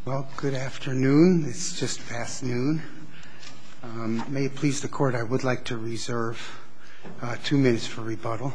Well, good afternoon. It's just past noon. May it please the Court, I would like to reserve 2 minutes for rebuttal.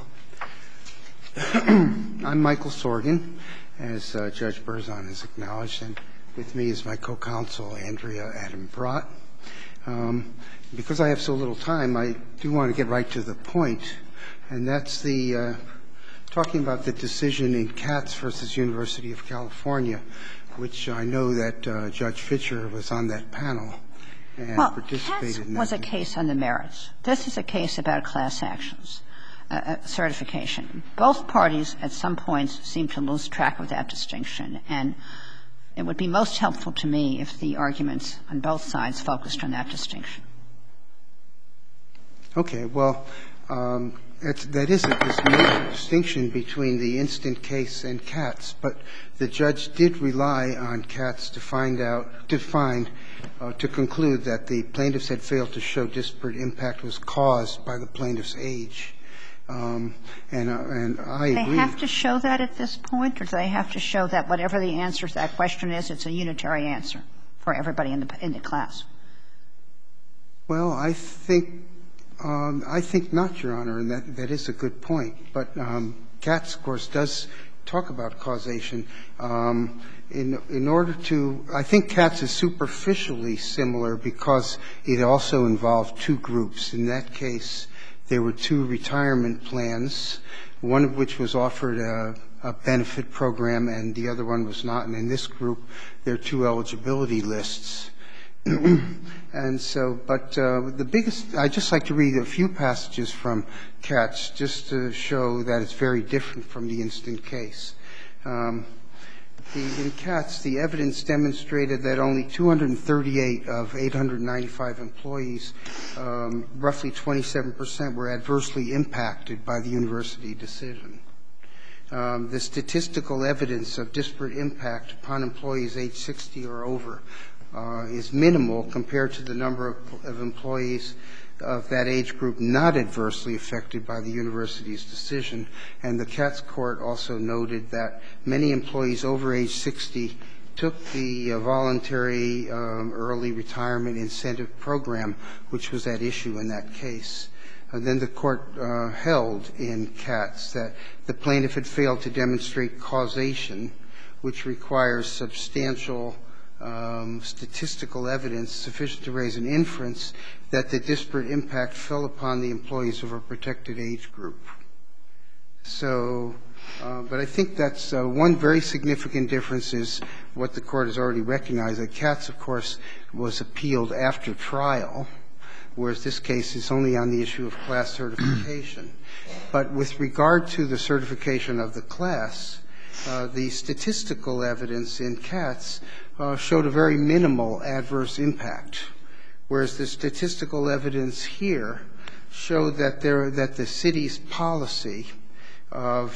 I'm Michael Sorgan, as Judge Berzon has acknowledged, and with me is my co-counsel, Andrea Adam-Brott. Because I have so little time, I do want to get right to the point, and that's talking about the decision in Katz v. University of California, which I know that Judge Fischer was on that panel and participated in that. Katz was a case on the merits. This is a case about class actions, certification. Both parties at some points seem to lose track of that distinction, and it would be most helpful to me if the arguments on both sides focused on that distinction. Okay. Well, that is a major distinction between the instant case and Katz, but the judge did rely on Katz to conclude that the plaintiffs had failed to show disparate impact was caused by the plaintiff's age. And I agree. They have to show that at this point, or do they have to show that whatever the answer to that question is, it's a unitary answer for everybody in the class? Well, I think not, Your Honor, and that is a good point. But Katz, of course, does talk about causation. In order to – I think Katz is superficially similar because it also involved two groups. In that case, there were two retirement plans, one of which was offered a benefit program and the other one was not. And in this group, there are two eligibility lists. And so, but the biggest – I'd just like to read a few passages from Katz just to show that it's very different from the instant case. In Katz, the evidence demonstrated that only 238 of 895 employees, roughly 27%, were adversely impacted by the university decision. The statistical evidence of disparate impact upon employees age 60 or over is minimal compared to the number of employees of that age group not adversely affected by the university's decision. And the Katz court also noted that many employees over age 60 took the voluntary early retirement incentive program, which was at issue in that case. And then the court held in Katz that the plaintiff had failed to demonstrate causation, which requires substantial statistical evidence sufficient to raise an inference that the disparate impact fell upon the employees of a protected age group. So, but I think that's one very significant difference is what the Court has already recognized, that Katz, of course, was appealed after trial, whereas this case is only on the issue of class certification. But with regard to the certification of the class, the statistical evidence in Katz showed a very minimal adverse impact, whereas the statistical evidence here showed that the city's policy of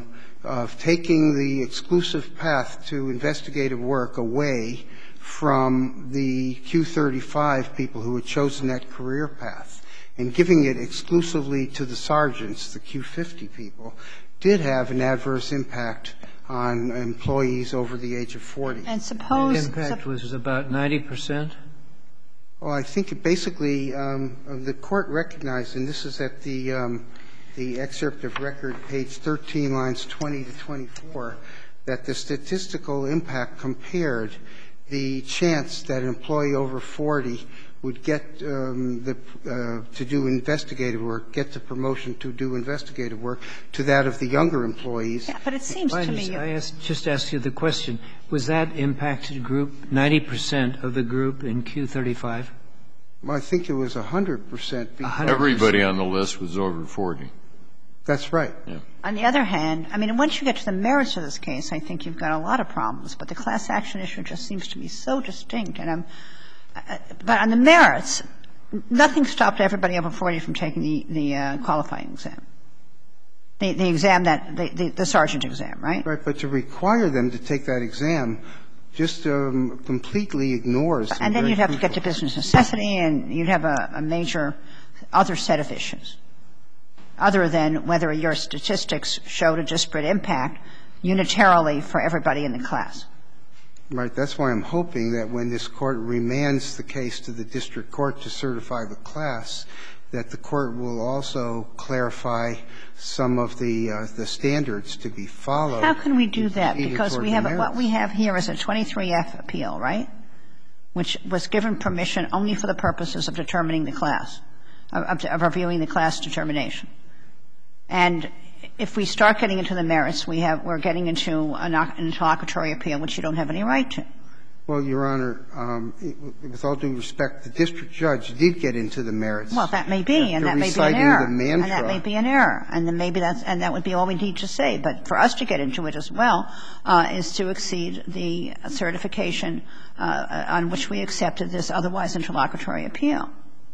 taking the exclusive path to investigative work away from the Q35 people who had chosen that career path and giving it exclusively to the sergeants, the Q50 people, did have an adverse impact on employees over the age of 40. And suppose the impact was about 90%? Well, I think it basically the Court recognized, and this is at the excerpt of record, page 13, lines 20 to 24, that the statistical impact compared the chance that an employee over 40 would get to do investigative work, get the promotion to do investigative work, to that of the younger employees. Yeah, but it seems to me just asked you the question. Was that impacted group 90% of the group in Q35? Well, I think it was 100%. Everybody on the list was over 40. That's right. Yeah. On the other hand, I mean, once you get to the merits of this case, I think you've got a lot of problems. But the class action issue just seems to be so distinct. And but on the merits, nothing stopped everybody over 40 from taking the qualifying exam. The exam that the sergeant exam, right? Right. But to require them to take that exam just completely ignores. And then you'd have to get to business necessity, and you'd have a major other set of issues, other than whether your statistics showed a disparate impact unitarily for everybody in the class. Right. That's why I'm hoping that when this Court remands the case to the district court to certify the class, that the Court will also clarify some of the standards to be followed. How can we do that? Because we have what we have here is a 23F appeal, right, which was given permission only for the purposes of determining the class, of reviewing the class determination. And if we start getting into the merits, we're getting into an interlocutory appeal, which you don't have any right to. Well, Your Honor, with all due respect, the district judge did get into the merits. Well, that may be, and that may be an error. And that may be an error. And then maybe that would be all we need to say. But for us to get into it as well is to exceed the certification on which we accepted this otherwise interlocutory appeal.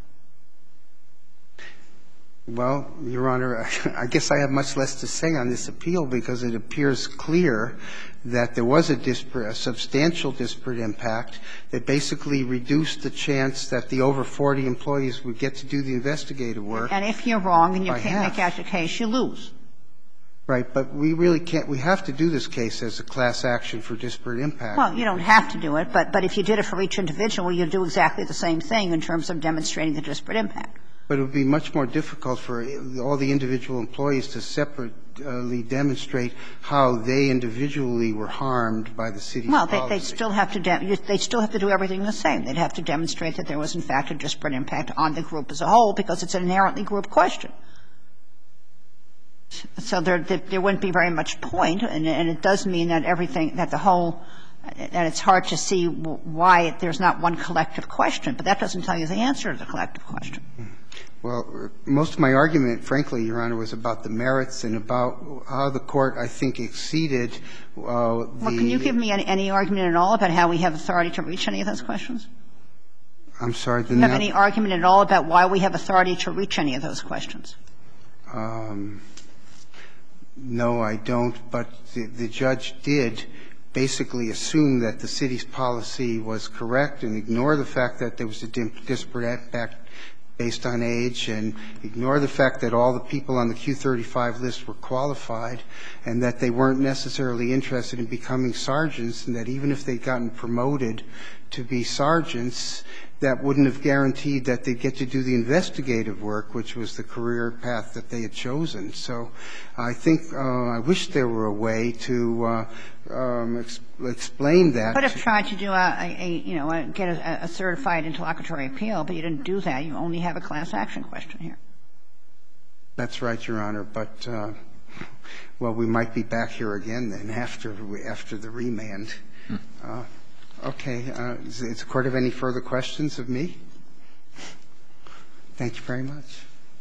Well, Your Honor, I guess I have much less to say on this appeal because it appears clear that there was a substantial disparate impact that basically reduced the chance that the over 40 employees would get to do the investigative work. And if you're wrong and you can't make out your case, you lose. Right. But we really can't. We have to do this case as a class action for disparate impact. Well, you don't have to do it. But if you did it for each individual, you'd do exactly the same thing in terms of demonstrating the disparate impact. But it would be much more difficult for all the individual employees to separately demonstrate how they individually were harmed by the city's policy. Well, they'd still have to do everything the same. They'd have to demonstrate that there was, in fact, a disparate impact on the group as a whole because it's an inherently group question. So there wouldn't be very much point, and it does mean that everything, that the whole, that it's hard to see why there's not one collective question. But that doesn't tell you the answer to the collective question. Well, most of my argument, frankly, Your Honor, was about the merits and about how the Court, I think, exceeded the Well, can you give me any argument at all about how we have authority to reach any of those questions? I'm sorry. Do you have any argument at all about why we have authority to reach any of those questions? No, I don't. But the judge did basically assume that the city's policy was correct and ignore the fact that there was a disparate impact based on age and ignore the fact that all the people on the Q35 list were qualified and that they weren't necessarily interested in becoming sergeants and that even if they'd gotten promoted to be sergeants, that wouldn't have guaranteed that they'd get to do the investigative work, which was the career path that they had chosen. So I think I wish there were a way to explain that. You could have tried to do get a certified interlocutory appeal, but you didn't do that. You only have a class action question here. That's right, Your Honor. But, well, we might be back here again then after the remand. Okay. Does the Court have any further questions of me? Thank you very much.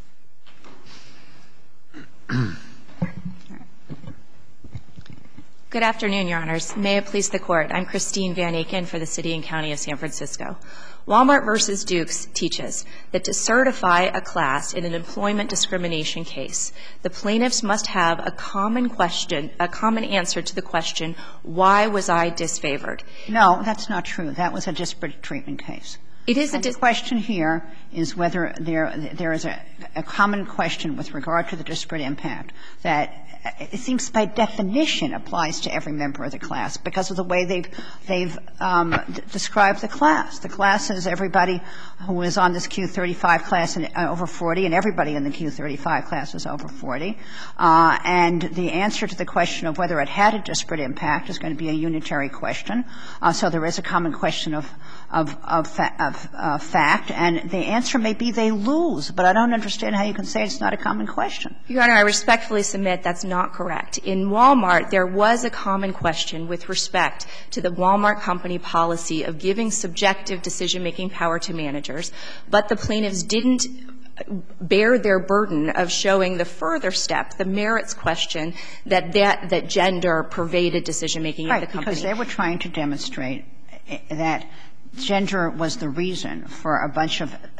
Good afternoon, Your Honors. May it please the Court. I'm Christine Van Aken for the City and County of San Francisco. Walmart v. Dukes teaches that to certify a class in an employment discrimination case, the plaintiffs must have a common question, a common answer to the question, why was I disfavored? No, that's not true. That was a disparate treatment case. It is a the question here is whether there is a common question with regard to the disparate impact that it seems by definition applies to every member of the class because of the way they've described the class. The class is everybody who is on this Q35 class and over 40, and everybody in the Q35 class is over 40. And the answer to the question of whether it had a disparate impact is going to be a unitary question. So there is a common question of fact, and the answer may be they lose, but I don't understand how you can say it's not a common question. Your Honor, I respectfully submit that's not correct. In Walmart, there was a common question with respect to the Walmart company policy of giving subjective decision-making power to managers, but the plaintiffs didn't bear their burden of showing the further step, the merits question, that gender pervaded decision-making at the company. Right, because they were trying to demonstrate that gender was the reason for a bunch of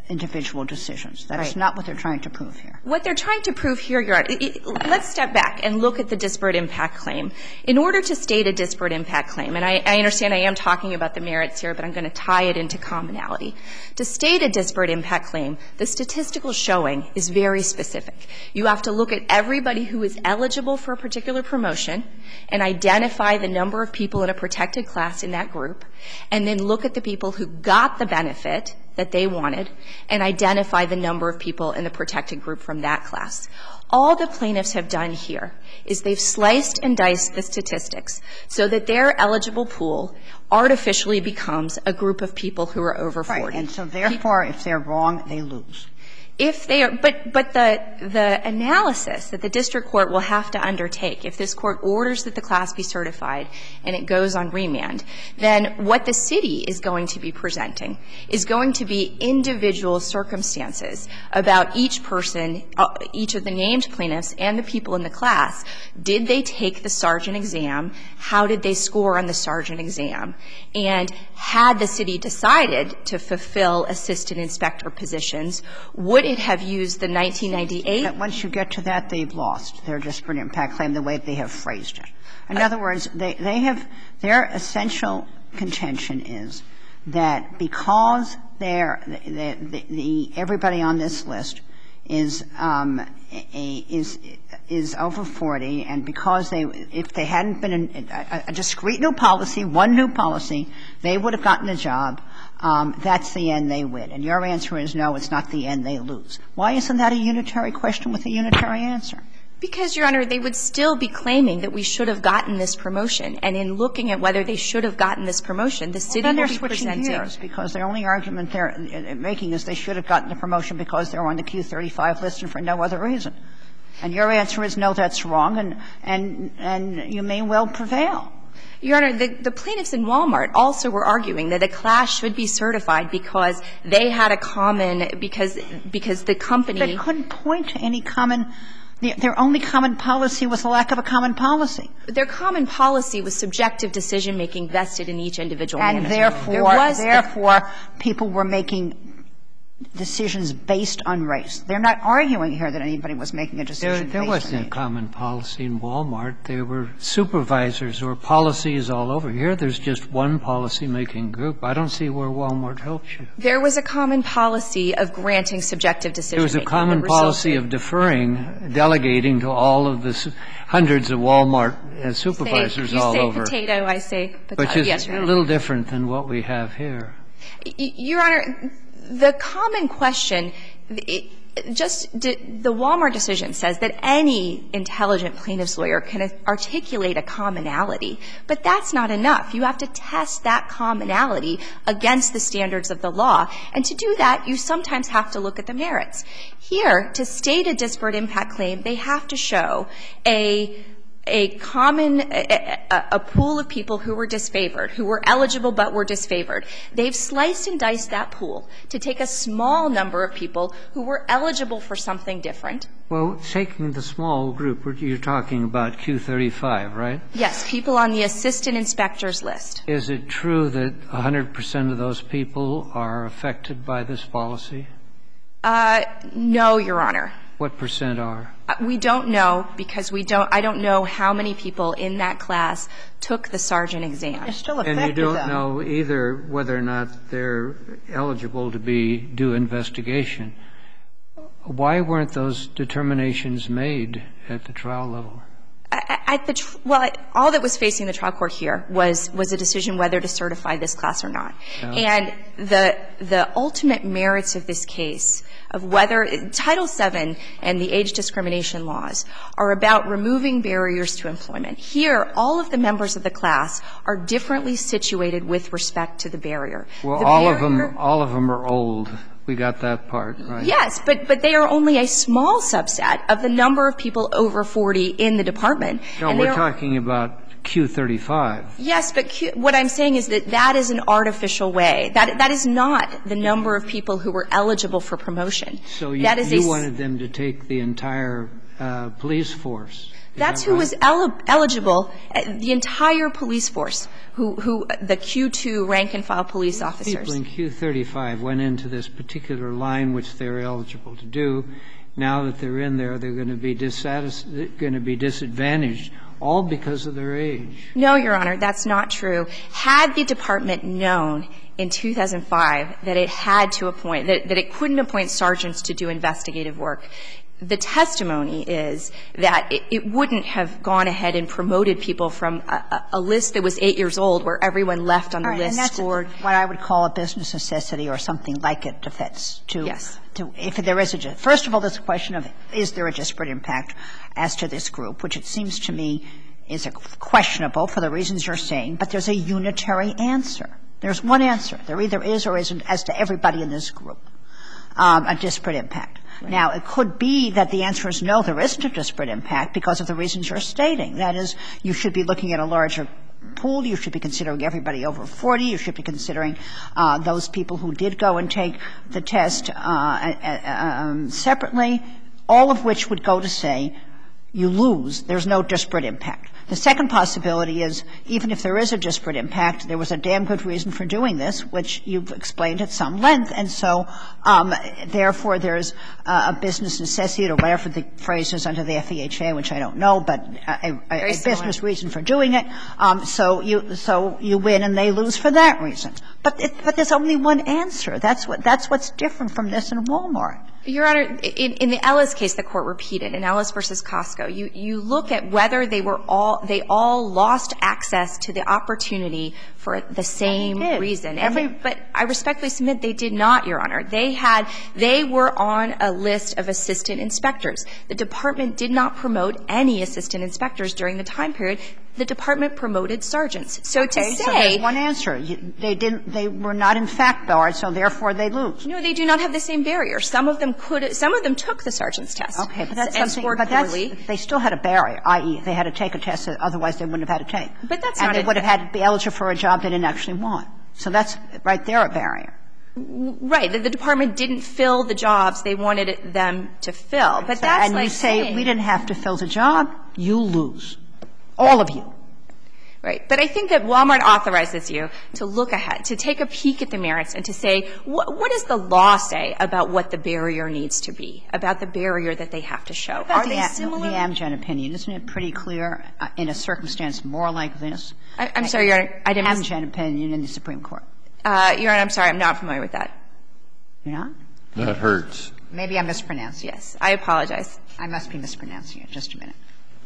individual decisions. That is Right. not what they're trying to prove here. What they're trying to prove here, Your Honor, let's step back and look at the disparate impact claim. In order to state a disparate impact claim, and I understand I am talking about the merits here, but I'm going to tie it into commonality. To state a disparate impact claim, the statistical showing is very specific. You have to look at everybody who is eligible for a particular promotion and identify the number of people in a protected class in that group, and then look at the people who got the benefit that they wanted and identify the number of people in the protected group from that class. All the plaintiffs have done here is they've sliced and diced the statistics so that their eligible pool artificially becomes a group of people who are over 40. Right. And so therefore, if they're wrong, they lose. If they are, but the analysis that the district court will have to undertake, if this court orders that the class be certified and it goes on remand, then what the city is going to be presenting is going to be individual circumstances about each person, each of the named plaintiffs and the people in the class. Did they take the sergeant exam? How did they score on the sergeant exam? And had the city decided to fulfill assistant inspector positions, would it have used the 1998? But once you get to that, they've lost their disparate impact claim the way they have phrased it. In other words, they have their essential contention is that because they're everybody on this list is over 40, and because if they hadn't been a discrete new policy, one new policy, they would have gotten a job. That's the end, they win. And your answer is no, it's not the end, they lose. Why isn't that a unitary question with a unitary answer? Because, Your Honor, they would still be claiming that we should have gotten this promotion. And in looking at whether they should have gotten this promotion, the city will be presenting. Well, then they're switching gears, because the only argument they're making is they should have gotten the promotion because they were on the Q35 list and for no other reason. And your answer is no, that's wrong, and you may well prevail. Your Honor, the plaintiffs in Walmart also were arguing that a class should be certified because they had a common, because the company. They couldn't point to any common. Their only common policy was the lack of a common policy. Their common policy was subjective decision-making vested in each individual manager. And therefore, people were making decisions based on race. They're not arguing here that anybody was making a decision based on race. There wasn't a common policy in Walmart. There were supervisors or policies all over. Here there's just one policy-making group. I don't see where Walmart helps you. There was a common policy of granting subjective decision-making. There was a common policy of deferring, delegating to all of the hundreds of Walmart supervisors all over. You say potato, I say potato. Which is a little different than what we have here. Your Honor, the common question, the Walmart decision says that any intelligent plaintiff's lawyer can articulate a commonality, but that's not enough. You have to test that commonality against the standards of the law. And to do that, you sometimes have to look at the merits. Here, to state a disparate impact claim, they have to show a common, a pool of people who were disfavored, who were eligible but were disfavored. They've sliced and diced that pool to take a small number of people who were eligible for something different. Well, taking the small group, you're talking about Q35, right? Yes, people on the assistant inspector's list. Is it true that 100% of those people are affected by this policy? No, Your Honor. What percent are? We don't know because I don't know how many people in that class took the sergeant exam. They're still affected, and you don't know either whether or not they're eligible to do investigation. Why weren't those determinations made at the trial level? Well, all that was facing the trial court here was a decision whether to certify this class or not. Yeah. And the ultimate merits of this case, of whether Title VII and the age discrimination laws are about removing barriers to employment. Here, all of the members of the class are differently situated with respect to the barrier. Well, all of them are old. We got that part, right? Yes, but they are only a small subset of the number of people over 40 in the department. No, we're talking about Q35. Yes, but what I'm saying is that is an artificial way. That is not the number of people who were eligible for promotion. So you wanted them to take the entire police force. That's who was eligible, the entire police force, who the Q2 rank-and-file police officers. People in Q35 went into this particular line which they're eligible to do. Now that they're in there, they're going to be disadvantaged, all because of their age. No, Your Honor, that's not true. Had the department known in 2005 that it had to appoint, that it couldn't appoint sergeants to do investigative work, the testimony is that it wouldn't have gone ahead and promoted people from a list that was 8 years old where everyone left on the list scored. And that's what I would call a business necessity or something like it to fits to. Yes. If there is a – first of all, there's a question of is there a disparate impact as to this group, which it seems to me is questionable for the reasons you're saying, but there's a unitary answer. There's one answer. There either is or isn't, as to everybody in this group, a disparate impact. Right. Now, it could be that the answer is no, there isn't a disparate impact because of the reasons you're stating. That is, you should be looking at a larger pool. You should be considering everybody over 40. You should be considering those people who did go and take the test separately, all of which would go to say you lose, there's no disparate impact. The second possibility is even if there is a disparate impact, there was a damn good reason for doing this, which you've explained at some length, and so therefore there's a business necessity or whatever the phrase is under the FEHA, which I don't know, but a business reason for doing it. So you win and they lose for that reason. But there's only one answer. That's what's different from this in Walmart. Your Honor, in the Ellis case the Court repeated, in Ellis v. Costco, you look at whether they all lost access to the opportunity for the same reason. But I respectfully submit they did not, Your Honor. They were on a list of assistant inspectors. The Department did not promote any assistant inspectors during the time period. The Department promoted sergeants. So to say so there's one answer. They were not in fact barred, so therefore they lose. No, they do not have the same barrier. Some of them took the sergeant's test. Okay, but that's something, they still had a barrier, i.e., they had to take a test that otherwise they wouldn't have had to take. But that's and not they would have had to be eligible for a job they didn't actually want. So that's right there a barrier. Right. The Department didn't fill the jobs they wanted them to fill. But that's like saying. And you say we didn't have to fill the job, you lose. All of you. Right. But I think that Walmart authorizes you to look ahead, to take a peek at the merits and to say, what does the law say about what the barrier needs to be, about the barrier that they have to show? Are they similar? The Amgen opinion, isn't it pretty clear in a circumstance more like this? I'm sorry, Your Honor. I didn't Amgen opinion in the Supreme Court. Your Honor, I'm sorry. I'm not familiar with that. You're not? That hurts. Maybe I'm mispronouncing it. Yes. I apologize. I must be mispronouncing it. Just a minute.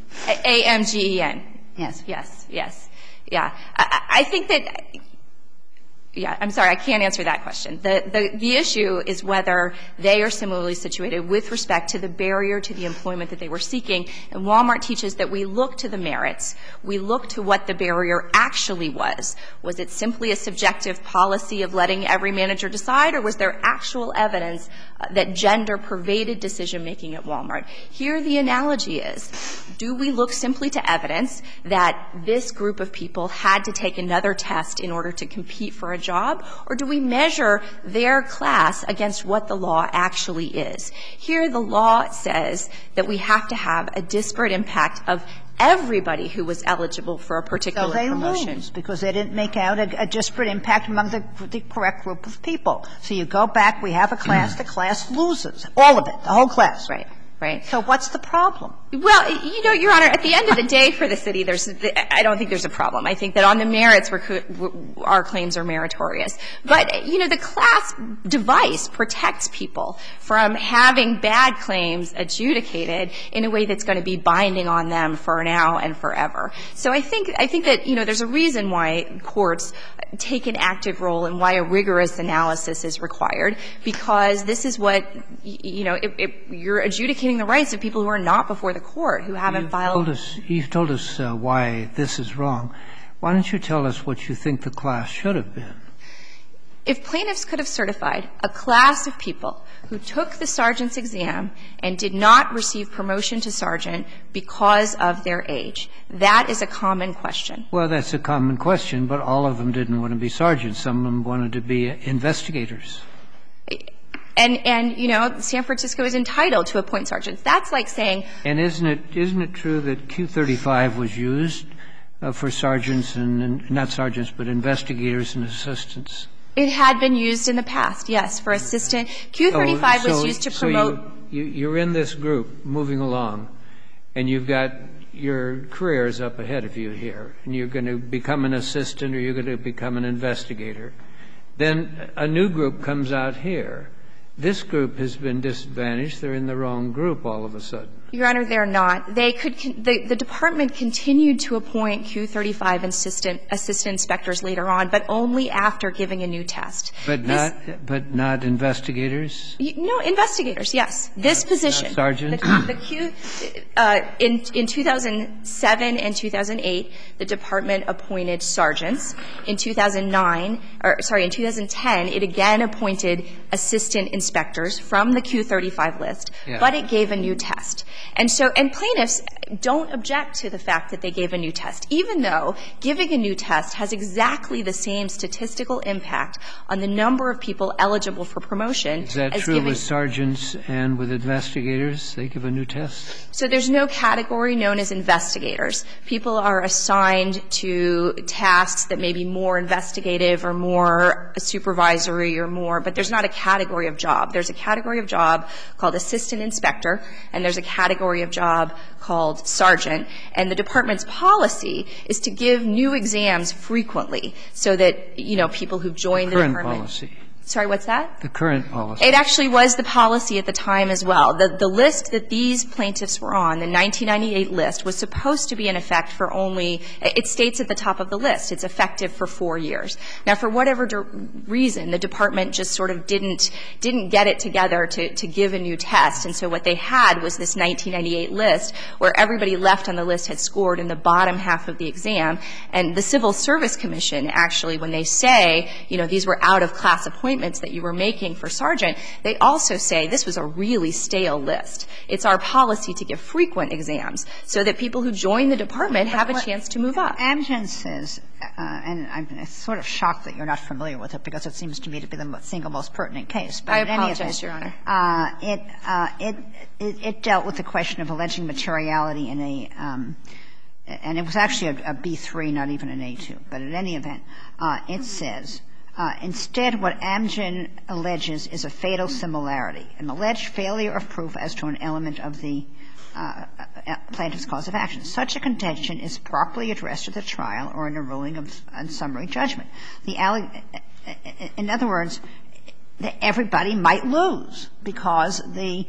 AMGEN. Yes. Yes. Yes. Yeah. I think that yeah, I'm sorry, I can't answer that question. The issue is whether they are similarly situated with respect to the barrier to the employment that they were seeking. And Walmart teaches that we look to the merits. We look to what the barrier actually was. Was it simply a subjective policy of letting every manager decide, or was there actual evidence that gender pervaded decision-making at Walmart? Here the analogy is, do we look simply to evidence that this group of people had to take another test in order to compete for a job, or do we measure their class against what the law actually is? Here the law says that we have to have a disparate impact of everybody who was eligible for a particular promotion. So they lose because they didn't make out a disparate impact among the correct group of people. So you go back, we have a class, the class loses, all of it, the whole class. Right. Right. So what's the problem? Well, you know, Your Honor, at the end of the day for the city, I don't think there's a problem. I think that on the merits, our claims are meritorious. But, you know, the class device protects people from having bad claims adjudicated in a way that's going to be binding on them for now and forever. So I think that, you know, there's a reason why courts take an active role and why a rigorous analysis is required, because this is what, you know, you're adjudicating the rights of people who are not before the court, who haven't filed. You've told us why this is wrong. Why don't you tell us what you think the class should have been? If plaintiffs could have certified a class of people who took the sergeant's exam and did not receive promotion to sergeant because of their age, that is a common question. Well, that's a common question, but all of them didn't want to be sergeants. Some of them wanted to be investigators. And, you know, San Francisco is entitled to appoint sergeants. That's like saying — And isn't it true that Q35 was used for sergeants and not sergeants, but investigators and assistants? It had been used in the past, yes, for assistant. Q35 was used to promote — So you're in this group moving along, and you've got your careers up ahead of you here, and you're going to become an assistant or you're going to become an investigator. Then a new group comes out here. This group has been disadvantaged. They're in the wrong group all of a sudden. Your Honor, they're not. They could — the department continued to appoint Q35 assistant inspectors later on, but only after giving a new test. But not investigators? No, investigators, yes. This position. Not sergeants? In 2007 and 2008, the department appointed sergeants. In 2009 — or, sorry, in 2010, it again appointed assistant inspectors from the Q35 list, but it gave a new test. And so — and plaintiffs don't object to the fact that they gave a new test, even though giving a new test has exactly the same statistical impact on the number of people eligible for promotion as giving — Is that true with sergeants and with investigators? They give a new test? So there's no category known as investigators. People are assigned to tasks that may be more investigative or more supervisory or more, but there's not a category of job. There's a category of job called assistant inspector, and there's a category of job called sergeant. And the department's policy is to give new exams frequently so that, you know, people who've joined the department — Current policy. Sorry, what's that? The current policy. It actually was the policy at the time as well. The list that these plaintiffs were on, the 1998 list, was supposed to be in effect for only — it states at the top of the list it's effective for 4 years. Now, for whatever reason, the department just sort of didn't get it together to give a new test. And so what they had was this 1998 list where everybody left on the list had scored in the bottom half of the exam. And the Civil Service Commission, actually, when they say, you know, these were out-of-class appointments that you were making for sergeant, they also say this was a really stale list. It's our policy to give frequent exams so that people who join the department have a chance to move up. Amgen says, and I'm sort of shocked that you're not familiar with it because it seems to me to be the single most pertinent case. But I apologize, Your Honor. It dealt with the question of alleging materiality in a and it was actually a B3, not even an A2. But in any event, it says, instead, what Amgen alleges is a fatal similarity, an alleged failure of proof as to an element of the plaintiff's cause of action. Such a contention is properly addressed at the trial or in a ruling on summary judgment. In other words, everybody might lose because they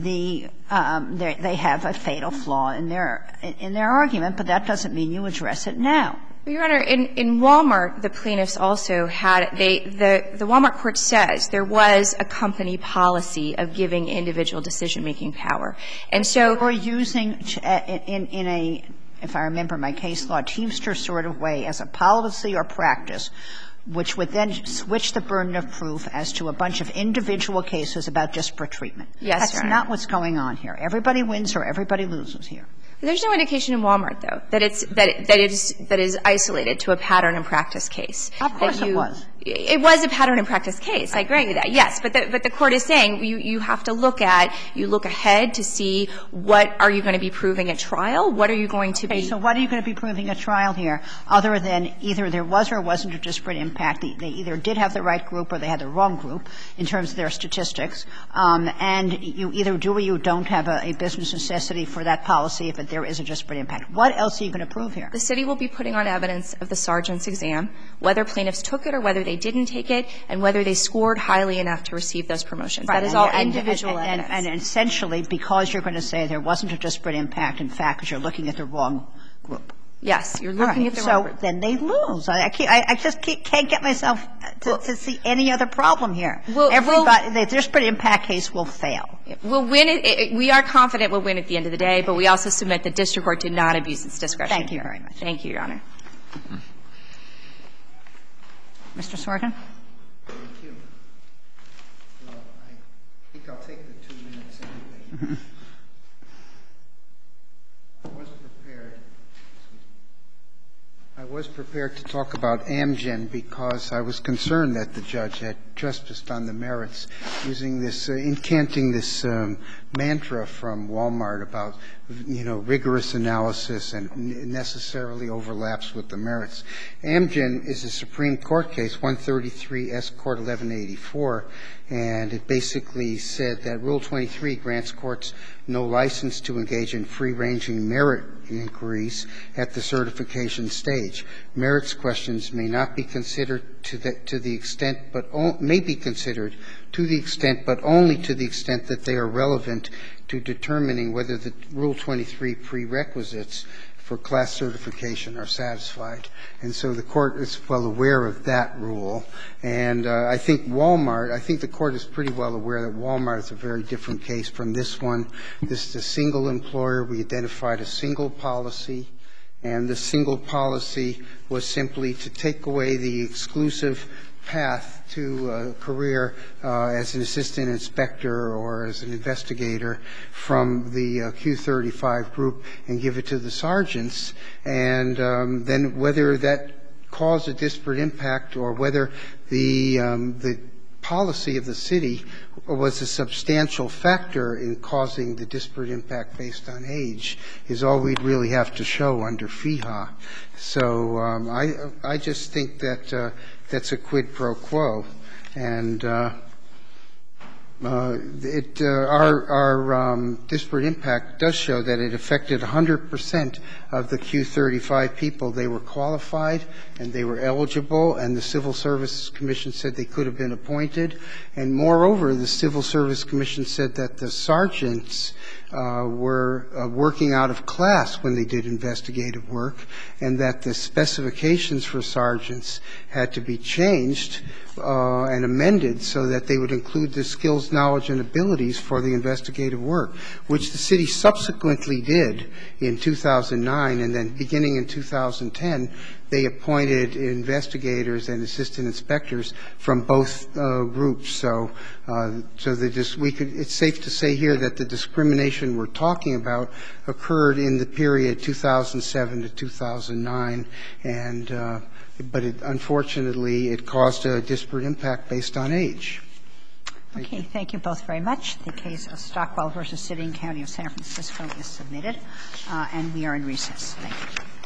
have a fatal flaw in their argument, but that doesn't mean you address it now. Your Honor, in Walmart, the plaintiffs also had the Walmart court says there was a company policy of giving individual decision-making power. And so we're using in a, if I remember my case law, Teamster sort of way as a policy or practice, which would then switch the burden of proof as to a bunch of individual cases about disparate treatment. Yes, Your Honor. That's not what's going on here. Everybody wins or everybody loses here. There's no indication in Walmart, though, that it is isolated to a pattern and practice case. Of course it was. It was a pattern and practice case. I agree with that, yes. But the Court is saying you have to look ahead to see what are you going to be proving at trial, what are you going to be. Okay, so what are you going to be proving at trial here other than either there was or wasn't a disparate impact, they either did have the right group or they had the wrong group in terms of their statistics, and you either do or you don't have a business necessity for that policy if there is a disparate impact. What else are you going to prove here? The city will be putting on evidence of the sergeant's exam, whether plaintiffs took it or whether they didn't take it, and whether they scored highly enough to receive those promotions. That is all individual evidence. And essentially, because you're going to say there wasn't a disparate impact, in fact, because you're looking at the wrong group. Yes, you're looking at the wrong group. So then they lose. I just can't get myself to see any other problem here. Everybody, the disparate impact case will fail. We'll win it. We are confident we'll win at the end of the day, but we also submit the district court did not abuse its discretion. Thank you very much. Thank you, Your Honor. Mr. Sorkin. Thank you. Well, I think I'll take the 2 minutes anyway. I was prepared to talk about Amgen because I was concerned that the judge had trespassed on the merits using this, incanting this mantra from Walmart about, rigorous analysis and necessarily overlaps with the merits. Amgen is a Supreme Court case, 133 S. Court 1184, and it basically said that Rule 23 grants courts no license to engage in free-ranging merit inquiries at the certification stage. Merits questions may not be considered to the extent, but may be considered to the extent, but only to the extent that they are relevant to determining whether the Rule 23 prerequisites for class certification are satisfied. And so the Court is well aware of that rule. And I think the Court is pretty well aware that Walmart is a very different case from this one. This is a single employer. We identified a single policy, and the single policy was simply to take away the exclusive path to a career as an assistant inspector or as an investigator from the Q35 group and give it to the sergeants. And then whether that caused a disparate impact or whether the policy of the city was a substantial factor in causing the disparate impact based on age is all we'd really have to show under FEHA. So I just think that that's a quid pro quo. And our disparate impact does show that it affected 100% of the Q35 people. They were qualified and they were eligible, and the Civil Service Commission said they could have been appointed. And moreover, the Civil Service Commission said that the sergeants were working out of class when they did investigative work, and that the specifications for sergeants had to be changed and amended so that they would include the skills, knowledge, and abilities for the investigative work, which the city subsequently did in 2009. And then beginning in 2010, they appointed investigators and assistant inspectors from both groups. So it's safe to say here that the discrimination we're talking about occurred in the period 2007 to 2009, but unfortunately it caused a disparate impact based on age. Okay. Thank you both very much. The case of Stockwell v. City and County of San Francisco is submitted, and we are in recess. Thank you.